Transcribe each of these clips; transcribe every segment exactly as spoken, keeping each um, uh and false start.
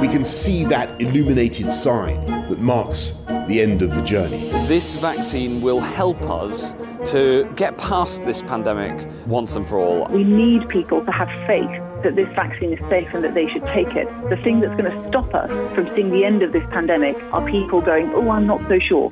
we can see that illuminated sign that marks the end of the journey. This vaccine will help us to get past this pandemic once and for all. We need people to have faith that this vaccine is safe and that they should take it. The thing that's going to stop us from seeing the end of this pandemic are people going, oh, I'm not so sure.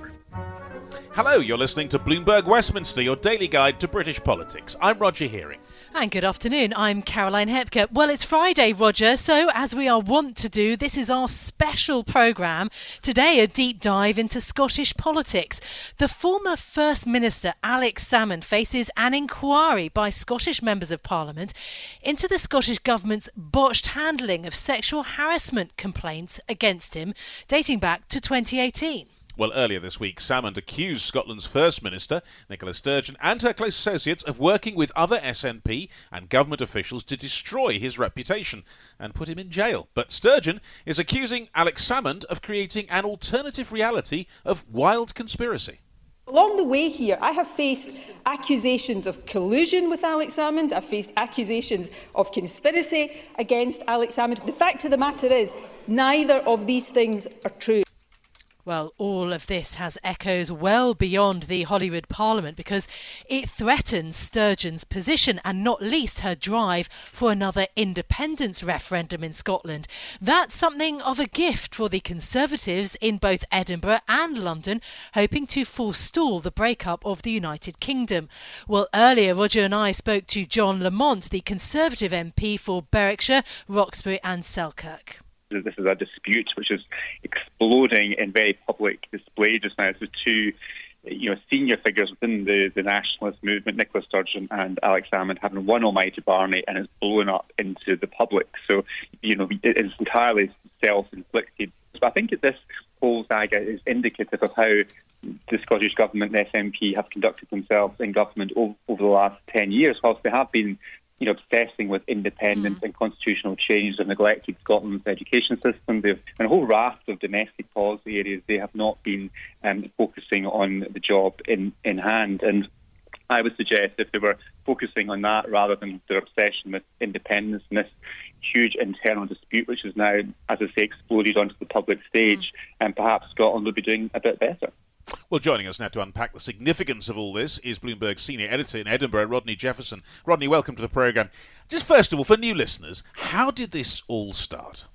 Hello, you're listening to Bloomberg Westminster, your daily guide to British politics. I'm Roger Hearing. And good afternoon, I'm Caroline Hepker. Well, it's Friday, Roger, so as we are wont to do, this is our special programme. Today, a deep dive into Scottish politics. The former First Minister, Alex Salmond, faces an inquiry by Scottish members of Parliament into the Scottish Government's botched handling of sexual harassment complaints against him, dating back to twenty eighteen. Well, earlier this week, Salmond accused Scotland's First Minister, Nicola Sturgeon, and her close associates of working with other S N P and government officials to destroy his reputation and put him in jail. But Sturgeon is accusing Alex Salmond of creating an alternative reality of wild conspiracy. Along the way here, I have faced accusations of collusion with Alex Salmond. I've faced accusations of conspiracy against Alex Salmond. The fact of the matter is, neither of these things are true. Well, all of this has echoes well beyond the Holyrood Parliament because it threatens Sturgeon's position and not least her drive for another independence referendum in Scotland. That's something of a gift for the Conservatives in both Edinburgh and London, hoping to forestall the breakup of the United Kingdom. Well, earlier Roger and I spoke to John Lamont, the Conservative M P for Berwickshire, Roxbury and Selkirk. This is a dispute which is exploding in very public display just now. So two you know, senior figures within the, the nationalist movement, Nicola Sturgeon and Alex Salmond, having one almighty Barney, and it's blown up into the public. So, you know, it is entirely self-inflicted. So I think that this whole saga is indicative of how the Scottish Government and the S N P have conducted themselves in government over, over the last ten years, whilst they have been you know, obsessing with independence mm. and constitutional change. They've neglected Scotland's education system. They've, and a whole raft of domestic policy areas, they have not been um, focusing on the job in, in hand. And I would suggest if they were focusing on that rather than their obsession with independence and this huge internal dispute, which is now, as I say, exploded onto the public stage, mm. and perhaps Scotland would be doing a bit better. Well, joining us now to unpack the significance of all this is Bloomberg senior editor in Edinburgh, Rodney Jefferson. Rodney, welcome to the programme. Just first of all, for new listeners, how did this all start?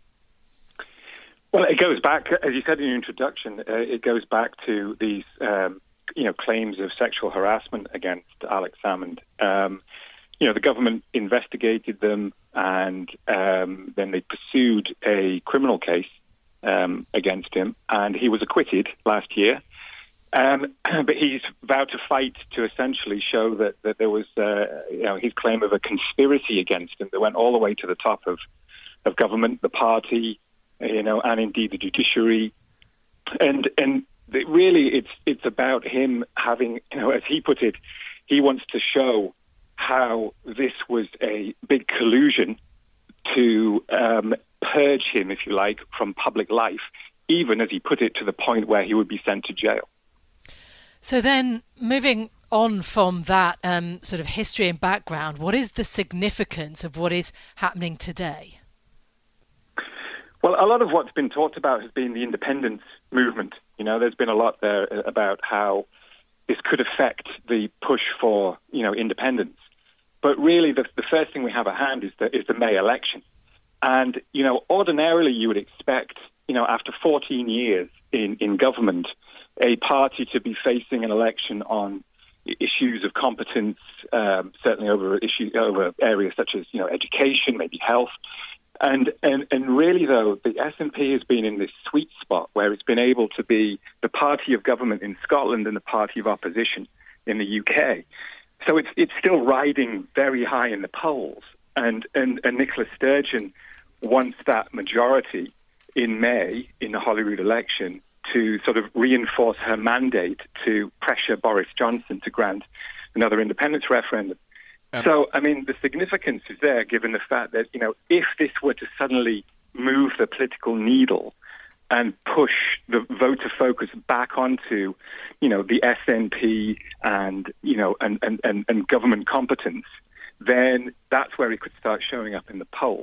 Well, it goes back, as you said in your introduction, uh, it goes back to these, um, you know, claims of sexual harassment against Alex Salmond. Um, you know, the government investigated them, and um, then they pursued a criminal case Um, against him, and he was acquitted last year. Um, but he's vowed to fight to essentially show that, that there was, uh, you know, his claim of a conspiracy against him that went all the way to the top of, of government, the party, you know, and indeed the judiciary. And and it really, it's it's about him having, you know, as he put it, he wants to show how this was a big collusion to um, purge him, if you like, from public life, even, as he put it, to the point where he would be sent to jail. So then, moving on from that um, sort of history and background, what is the significance of what is happening today? Well, a lot of what's been talked about has been the independence movement. You know, there's been a lot there about how this could affect the push for, you know, independence. But really, the, the first thing we have at hand is the, is the May election. And, you know, ordinarily you would expect, you know, after fourteen years in, in government, a party to be facing an election on issues of competence, um, certainly over issues, over areas such as, you know, education, maybe health. And, and, and really, though, the S N P has been in this sweet spot where it's been able to be the party of government in Scotland and the party of opposition in the U K. So it's it's still riding very high in the polls. And, and, and Nicola Sturgeon wants that majority in May in the Holyrood election to sort of reinforce her mandate to pressure Boris Johnson to grant another independence referendum. Um, so, I mean, the significance is there, given the fact that, you know, if this were to suddenly move the political needle and push the voter focus back onto, you know, the S N P and, you know, and, and, and, and government competence, then that's where it could start showing up in the polls.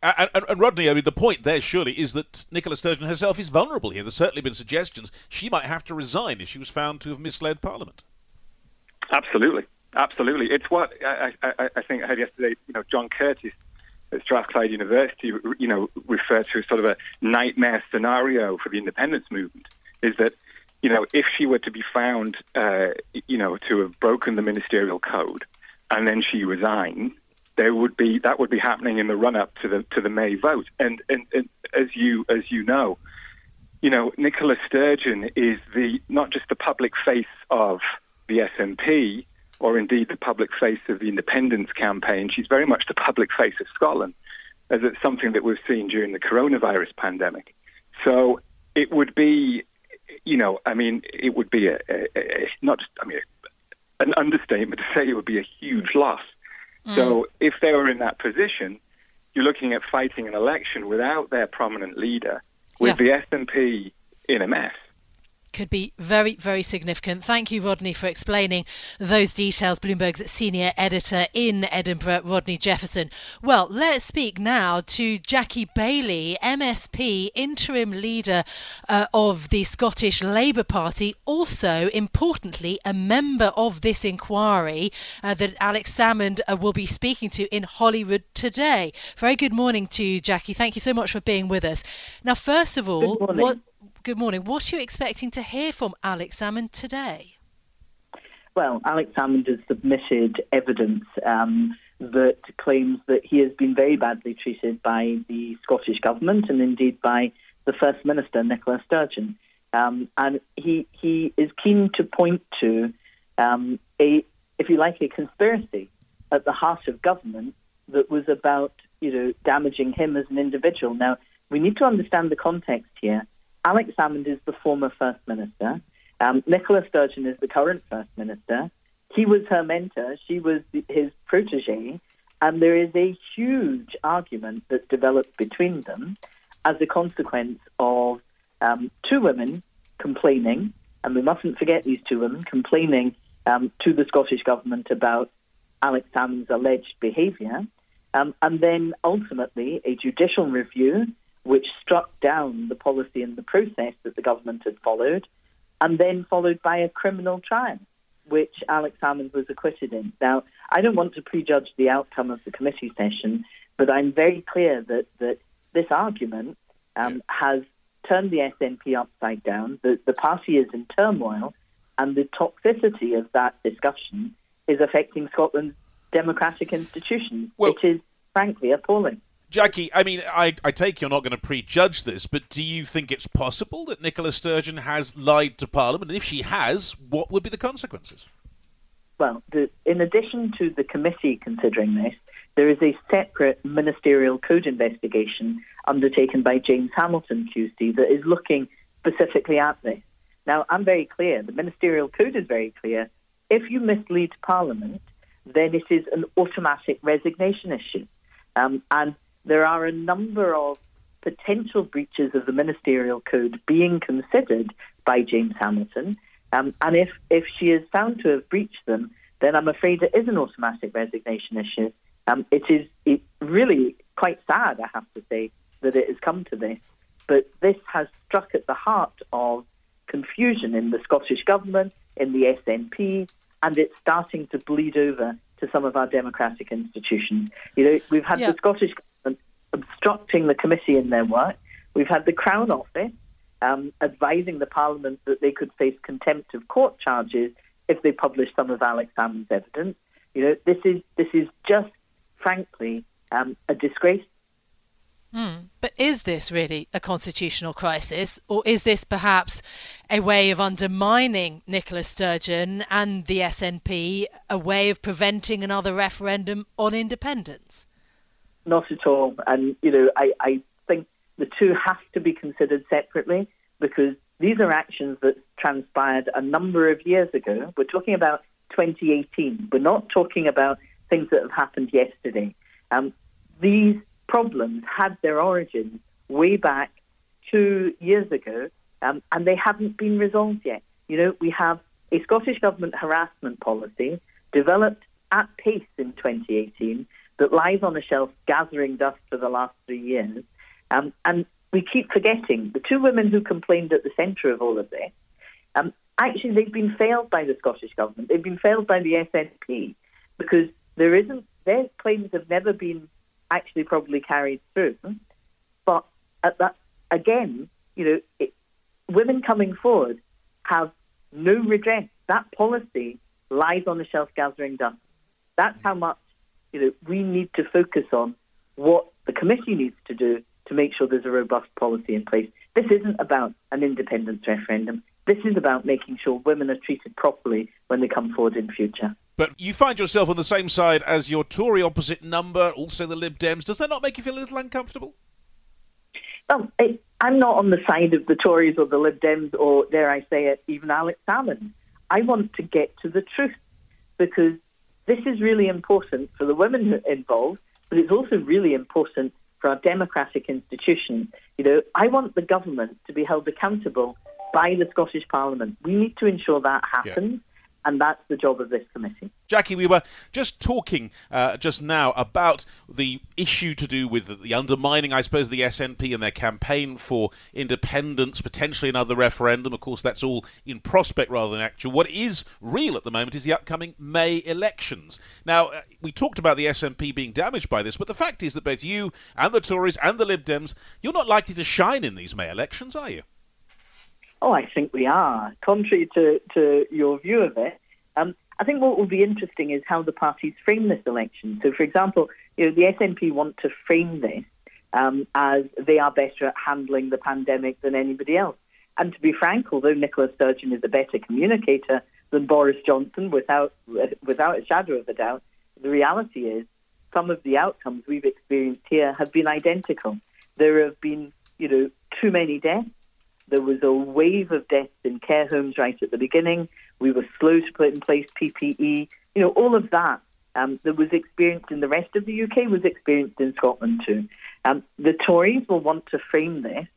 And, and, and Rodney, I mean, the point there surely is that Nicola Sturgeon herself is vulnerable here. There's certainly been suggestions she might have to resign if she was found to have misled Parliament. Absolutely, absolutely. It's what I, I, I think I heard yesterday. You know, John Curtis at Strathclyde University, you know, referred to as sort of a nightmare scenario for the independence movement. Is that, you know, if she were to be found, uh, you know, to have broken the ministerial code, and then she resigned, there would be that would be happening in the run up to the to the May vote. And, and and as you as you know, you know, Nicola Sturgeon is the not just the public face of the S N P, or indeed the public face of the independence campaign. She's very much the public face of Scotland, as it's something that we've seen during the coronavirus pandemic. So it would be, you know, I mean, it would be a, a, a not just, I mean, an understatement to say it would be a huge loss. Mm. So if they were in that position, you're looking at fighting an election without their prominent leader, with yeah. the S N P in a mess. Could be very, very significant. Thank you, Rodney, for explaining those details. Bloomberg's senior editor in Edinburgh, Rodney Jefferson. Well, let's speak now to Jackie Baillie, M S P, interim leader uh, of the Scottish Labour Party, also, importantly, a member of this inquiry uh, that Alex Salmond uh, will be speaking to in Holyrood today. Very good morning to you, Jackie. Thank you so much for being with us. Now, first of all, good morning. what... Good morning. What are you expecting to hear from Alex Salmond today? Well, Alex Salmond has submitted evidence um, that claims that he has been very badly treated by the Scottish Government and indeed by the First Minister, Nicola Sturgeon. Um, and he he is keen to point to um, a, if you like, a conspiracy at the heart of government that was about, you know, damaging him as an individual. Now, we need to understand the context here. Alex Salmond is the former First Minister. Um, Nicola Sturgeon is the current First Minister. He was her mentor. She was his protege. And there is a huge argument that's developed between them as a consequence of um, two women complaining, and we mustn't forget these two women, complaining um, to the Scottish Government about Alex Salmond's alleged behaviour. Um, and then ultimately a judicial review which struck down the policy and the process that the government had followed, and then followed by a criminal trial, which Alex Salmond was acquitted in. Now, I don't want to prejudge the outcome of the committee session, but I'm very clear that, that this argument um, has turned the S N P upside down. The, the party is in turmoil, and the toxicity of that discussion is affecting Scotland's democratic institutions. Well, it is, frankly, appalling. Jackie, I mean, I, I take you're not going to prejudge this, but do you think it's possible that Nicola Sturgeon has lied to Parliament? And if she has, what would be the consequences? Well, the, in addition to the committee considering this, there is a separate ministerial code investigation undertaken by James Hamilton Q C that is looking specifically at this. Now, I'm very clear. The ministerial code is very clear. If you mislead Parliament, then it is an automatic resignation issue. Um, and there are a number of potential breaches of the ministerial code being considered by James Hamilton. Um, and if, if she is found to have breached them, then I'm afraid it is an automatic resignation issue. Um, it is it really quite sad, I have to say, that it has come to this. But this has struck at the heart of confusion in the Scottish Government, in the S N P, and it's starting to bleed over to some of our democratic institutions. You know, we've had yeah. the Scottish Government obstructing the committee in their work. We've had the Crown Office um, advising the Parliament that they could face contempt of court charges if they publish some of Alex Salmond's evidence. You know, this is this is just, frankly, um, a disgrace. Mm. But is this really a constitutional crisis, or is this perhaps a way of undermining Nicola Sturgeon and the S N P, a way of preventing another referendum on independence? Not at all. And, you know, I, I think the two have to be considered separately, because these are actions that transpired a number of years ago. We're talking about twenty eighteen. We're not talking about things that have happened yesterday. Um, these problems had their origins way back two years ago, um, and they haven't been resolved yet. You know, we have a Scottish Government harassment policy developed at pace in twenty eighteen that lies on a shelf gathering dust for the last three years. Um, and we keep forgetting the two women who complained at the centre of all of this, um, actually they've been failed by the Scottish Government. They've been failed by the S N P because there isn't, their claims have never been actually probably carried through. But at that, again, you know, it, women coming forward have no redress. That policy lies on the shelf gathering dust. That's how much, you know, we need to focus on what the committee needs to do to make sure there's a robust policy in place. This isn't about an independence referendum. This is about making sure women are treated properly when they come forward in future. But you find yourself on the same side as your Tory opposite number, also the Lib Dems. Does that not make you feel a little uncomfortable? Well, I, I'm not on the side of the Tories or the Lib Dems or, dare I say it, even Alex Salmond. I want to get to the truth because this is really important for the women involved, but it's also really important for our democratic institutions. You know, I want the government to be held accountable by the Scottish Parliament. We need to ensure that happens. Yeah. And that's the job of this committee. Jackie, we were just talking uh, just now about the issue to do with the undermining, I suppose, the S N P and their campaign for independence, potentially another referendum. Of course, that's all in prospect rather than actual. What is real at the moment is the upcoming May elections. Now, uh, we talked about the S N P being damaged by this, but the fact is that both you and the Tories and the Lib Dems, you're not likely to shine in these May elections, are you? Oh, I think we are. Contrary to, to your view of it, um, I think what will be interesting is how the parties frame this election. So, for example, you know, the S N P want to frame this um, as they are better at handling the pandemic than anybody else. And to be frank, although Nicola Sturgeon is a better communicator than Boris Johnson, without without a shadow of a doubt, the reality is some of the outcomes we've experienced here have been identical. There have been, you know, too many deaths. There was a wave of deaths in care homes right at the beginning. We were slow to put in place P P E. You know, all of that um, that was experienced in the rest of the U K was experienced in Scotland too. Um, the Tories will want to frame this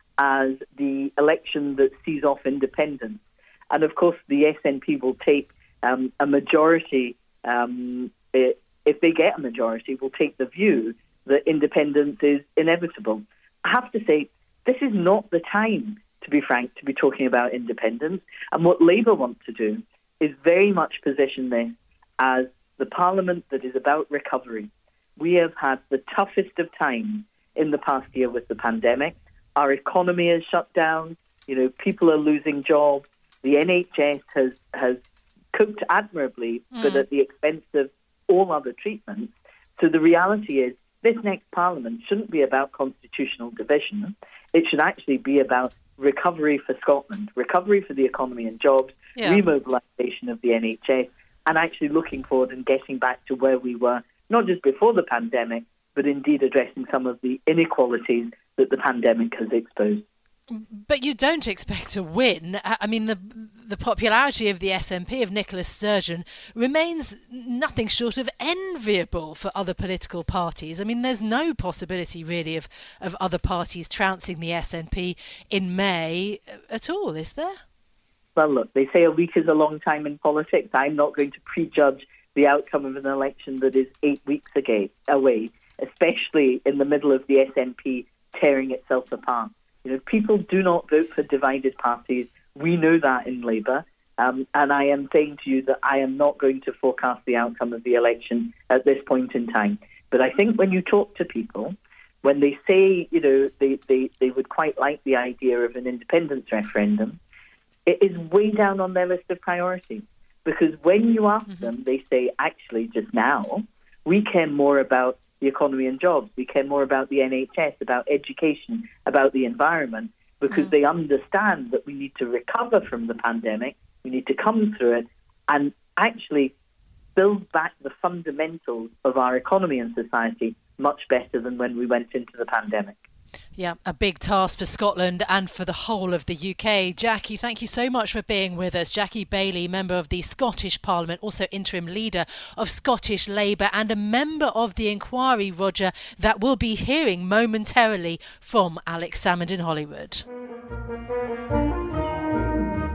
as the election that sees off independence. And of course, the S N P will take um, a majority, um, if they get a majority, will take the view that independence is inevitable. I have to say, this is not the time, to be frank, to be talking about independence. And what Labour want to do is very much position this as the parliament that is about recovery. We have had the toughest of times in the past year with the pandemic. Our economy is shut down. You know, people are losing jobs. The N H S has, has coped admirably, mm. but at the expense of all other treatments. So the reality is, this next parliament shouldn't be about constitutional division. It should actually be about recovery for Scotland, recovery for the economy and jobs, yeah. remobilisation of the N H S, and actually looking forward and getting back to where we were, not just before the pandemic, but indeed addressing some of the inequalities that the pandemic has exposed. But you don't expect to win. I mean, the the popularity of the S N P, of Nicola Sturgeon, remains nothing short of enviable for other political parties. I mean, there's no possibility, really, of, of other parties trouncing the S N P in May at all, is there? Well, look, they say a week is a long time in politics. I'm not going to prejudge the outcome of an election that is eight weeks away, especially in the middle of the S N P tearing itself apart. You know, people do not vote for divided parties. We know that in Labour. Um, and I am saying to you that I am not going to forecast the outcome of the election at this point in time. But I think when you talk to people, when they say, you know, they, they, they would quite like the idea of an independence referendum, it is way down on their list of priorities. Because when you ask mm-hmm. them, they say, actually, just now, we care more about the economy and jobs. We care more about the N H S, about education, about the environment, because mm. they understand that we need to recover from the pandemic, we need to come through it and actually build back the fundamentals of our economy and society much better than when we went into the pandemic. Yeah, a big task for Scotland and for the whole of the U K. Jackie, thank you so much for being with us. Jackie Baillie, member of the Scottish Parliament, also interim leader of Scottish Labour and a member of the inquiry, Roger, that we'll be hearing momentarily from Alex Salmond in Hollywood.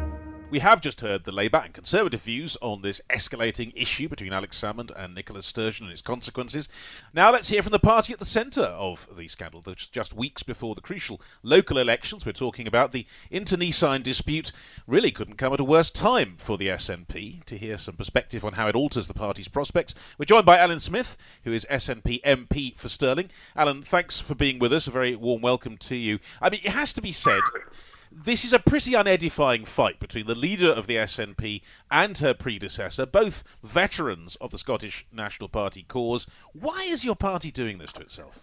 We have just heard the Labour and Conservative views on this escalating issue between Alex Salmond and Nicola Sturgeon and its consequences. Now let's hear from the party at the centre of the scandal. Just weeks before the crucial local elections we're talking about, the internecine dispute really couldn't come at a worse time for the S N P. To hear some perspective on how it alters the party's prospects, we're joined by Alan Smith, who is S N P M P for Stirling. Alan, thanks for being with us. A very warm welcome to you. I mean, it has to be said, this is a pretty unedifying fight between the leader of the S N P and her predecessor, both veterans of the Scottish National Party cause. Why is your party doing this to itself?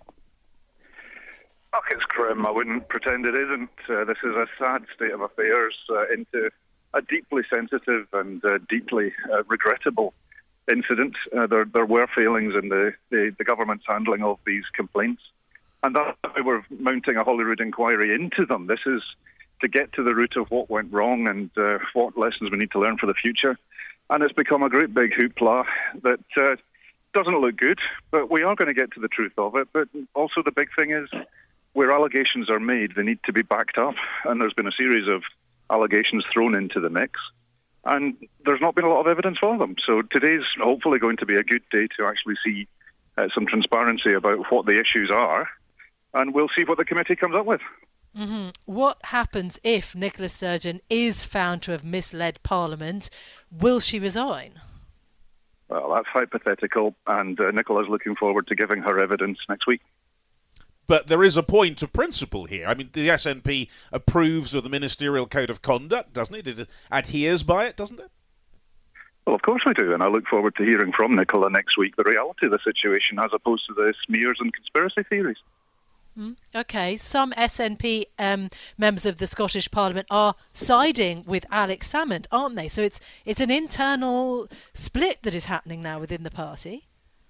Oh, it's grim. I wouldn't pretend it isn't. Uh, this is a sad state of affairs uh, into a deeply sensitive and uh, deeply uh, regrettable incident. Uh, there, there were failings in the, the, the government's handling of these complaints, and that's why we're mounting a Holyrood inquiry into them. This is to get to the root of what went wrong and uh, what lessons we need to learn for the future. And it's become a great big hoopla that uh, doesn't look good, but we are going to get to the truth of it. But also the big thing is, where allegations are made, they need to be backed up. And there's been a series of allegations thrown into the mix, and there's not been a lot of evidence for them. So today's hopefully going to be a good day to actually see uh, some transparency about what the issues are, and we'll see what the committee comes up with. Mm-hmm. What happens if Nicola Sturgeon is found to have misled Parliament? Will she resign? Well, that's hypothetical, and uh, Nicola's looking forward to giving her evidence next week. But there is a point of principle here. I mean, the S N P approves of the Ministerial Code of Conduct, doesn't it? It adheres by it, doesn't it? Well, of course we do, and I look forward to hearing from Nicola next week the reality of the situation as opposed to the smears and conspiracy theories. Mm, OK, some S N P um, members of the Scottish Parliament are siding with Alex Salmond, aren't they? So it's it's an internal split that is happening now within the party.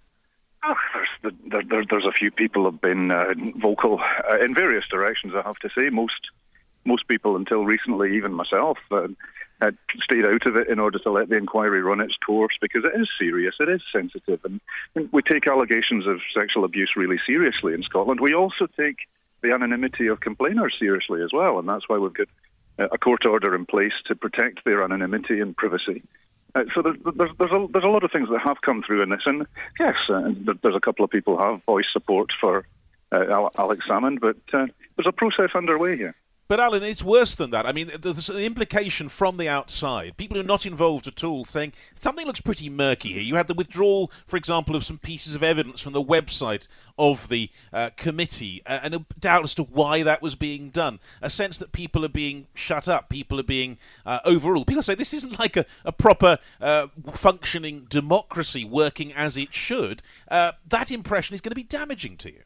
Oh, there's, there, there, there's a few people have been uh, vocal uh, in various directions, I have to say. Most most people, until recently, even myself, uh, had stayed out of it in order to let the inquiry run its course, because it is serious, it is sensitive, and we take allegations of sexual abuse really seriously in Scotland. We also take the anonymity of complainers seriously as well, and that's why we've got a court order in place to protect their anonymity and privacy. Uh, so there's, there's, there's, a, there's a lot of things that have come through in this, and yes, uh, there's a couple of people who have voiced support for uh, Alex Salmond, but uh, there's a process underway here. But Alan, it's worse than that. I mean, there's an implication from the outside, people who are not involved at all, saying something looks pretty murky here. You had the withdrawal, for example, of some pieces of evidence from the website of the uh, committee, uh, and a doubt as to why that was being done. A sense that people are being shut up, people are being uh, overruled. People say this isn't like a, a proper uh, functioning democracy working as it should. Uh, that impression is going to be damaging to you.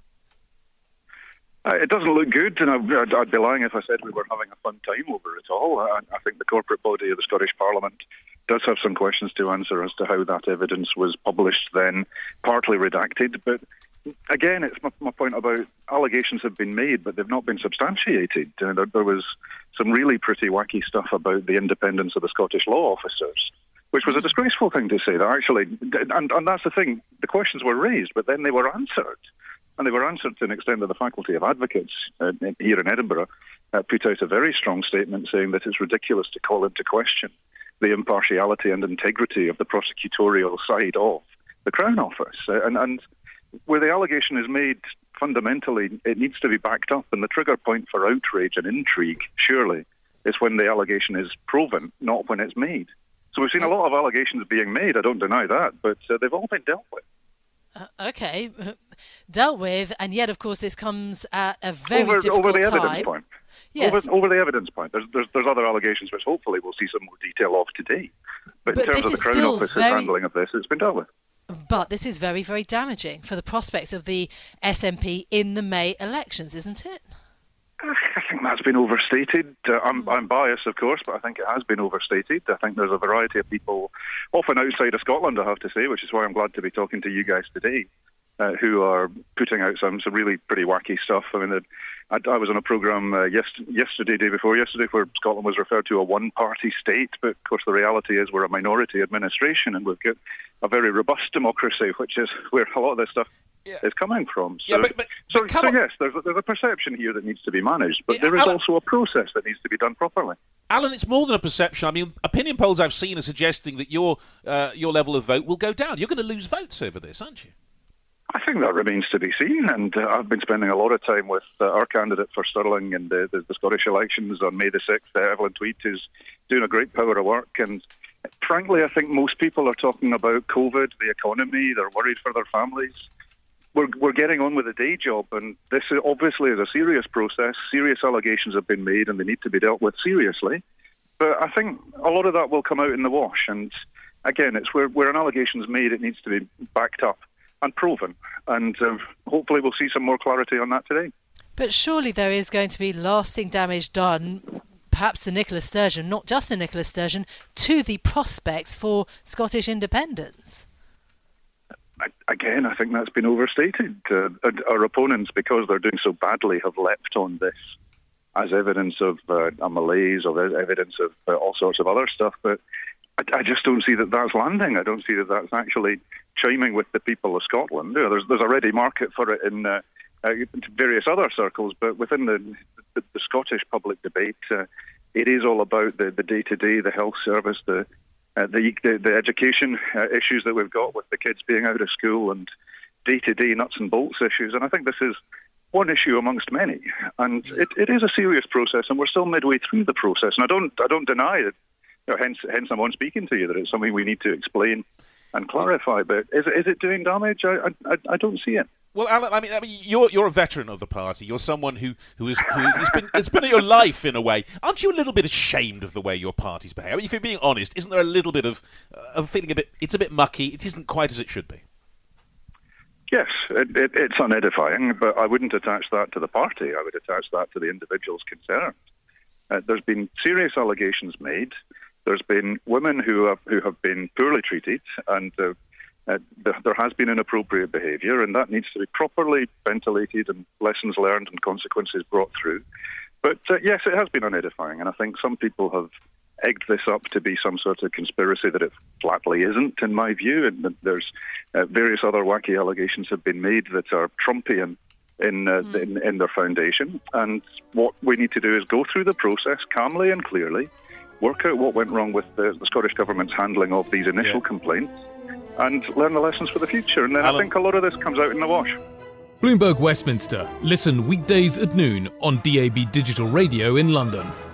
Uh, it doesn't look good, and I'd, I'd be lying if I said we were having a fun time over it all. I, I think the corporate body of the Scottish Parliament does have some questions to answer as to how that evidence was published then, partly redacted. But again, it's my, my point about allegations have been made, but they've not been substantiated. Uh, there, there was some really pretty wacky stuff about the independence of the Scottish law officers, which was a disgraceful thing to say. That actually, and, and that's the thing, the questions were raised, but then they were answered. And they were answered to an extent that the Faculty of Advocates uh, here in Edinburgh uh, put out a very strong statement saying that it's ridiculous to call into question the impartiality and integrity of the prosecutorial side of the Crown Office. Uh, and, and where the allegation is made, fundamentally, it needs to be backed up. And the trigger point for outrage and intrigue, surely, is when the allegation is proven, not when it's made. So we've seen a lot of allegations being made, I don't deny that, but uh, they've all been dealt with. Uh, okay, dealt with, and yet, of course, this comes at a very over, difficult over the time. evidence point. Yes. Over, over the evidence point. There's, there's, there's other allegations which hopefully we'll see some more detail of today. But, but in terms of the Crown Office's very... handling of this, it's been dealt with. But this is very, very damaging for the prospects of the S N P in the May elections, isn't it? I think that's been overstated. Uh, I'm, I'm biased, of course, but I think it has been overstated. I think there's a variety of people, often outside of Scotland, I have to say, which is why I'm glad to be talking to you guys today, uh, who are putting out some, some really pretty wacky stuff. I mean, I, I was on a programme uh, yes, yesterday, day before yesterday, where Scotland was referred to a one-party state, but of course the reality is we're a minority administration, and we've got a very robust democracy, which is where a lot of this stuff yeah. is coming from. So, yeah, but, but, so, but so yes, there's a, there's a perception here that needs to be managed, but yeah, there is Alan, also a process that needs to be done properly. Alan, it's more than a perception. I mean, opinion polls I've seen are suggesting that your uh, your level of vote will go down. You're going to lose votes over this, aren't you? I think that remains to be seen, and uh, I've been spending a lot of time with uh, our candidate for Stirling in the, the, the Scottish elections on May the sixth, uh, Evelyn Tweed, who's doing a great power of work, and frankly, I think most people are talking about COVID, the economy, they're worried for their families. We're, we're getting on with the day job, and this is obviously is a serious process. Serious allegations have been made, and they need to be dealt with seriously. But I think a lot of that will come out in the wash, and again, it's where, where an allegation is made, it needs to be backed up and proven, and uh, hopefully we'll see some more clarity on that today. But surely there is going to be lasting damage done, perhaps to Nicola Sturgeon, not just to Nicola Sturgeon, to the prospects for Scottish independence. Again, I think that's been overstated. Uh, our opponents, because they're doing so badly, have leapt on this as evidence of uh, a malaise, of evidence of uh, all sorts of other stuff, but I, I just don't see that that's landing. I don't see that that's actually chiming with the people of Scotland. You know, there's, there's a ready market for it in uh, uh, various other circles, but within the, the, the Scottish public debate, uh, it is all about the, the day-to-day, the health service, the uh, the, the, the education uh, issues that we've got with the kids being out of school, and day-to-day nuts and bolts issues. And I think this is one issue amongst many, and it, it is a serious process, and we're still midway through the process. And I don't I don't deny it. You know, hence, hence I'm on speaking to you that it's something we need to explain and clarify. But is it, is it doing damage? I, I I don't see it. Well, Alan, I mean, I mean, you're you're a veteran of the party. You're someone who who is who has been it's been your life in a way. Aren't you a little bit ashamed of the way your party's behave? I mean, if you're being honest, isn't there a little bit of uh, of feeling a bit? It's a bit mucky. It isn't quite as it should be. Yes, it, it, it's unedifying, but I wouldn't attach that to the party. I would attach that to the individuals concerned. Uh, there's been serious allegations made. There's been women who have who have been poorly treated, and uh, uh, there, there has been inappropriate behaviour, and that needs to be properly ventilated and lessons learned and consequences brought through. But uh, yes, it has been unedifying, and I think some people have egged this up to be some sort of conspiracy that it flatly isn't, in my view. And there's uh, various other wacky allegations have been made that are Trumpian in, uh, mm. in in their foundation. And what we need to do is go through the process calmly and clearly, work out what went wrong with the, the Scottish Government's handling of these initial yeah. complaints, and learn the lessons for the future. And then Alan, I think a lot of this comes out in the wash. Bloomberg Westminster. Listen weekdays at noon on D A B Digital Radio in London.